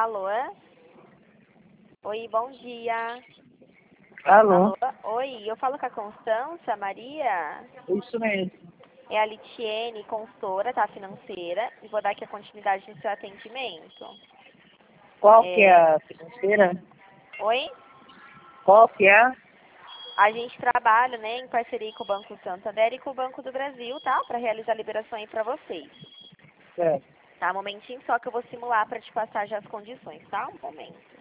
Alô? Oi, bom dia. Alô? Alô? Oi, eu falo com a Constância Maria. Isso mesmo. É a Litiene, consultora, tá, financeira, e vou dar aqui a continuidade no seu atendimento. Qual que é a financeira? Oi? Qual que é? A gente trabalha, né, em parceria com o Banco Santander e com o Banco do Brasil, tá? Para realizar a liberação aí para vocês. Certo. Tá, um momentinho só que eu vou simular para te passar já as condições, tá? Um momento.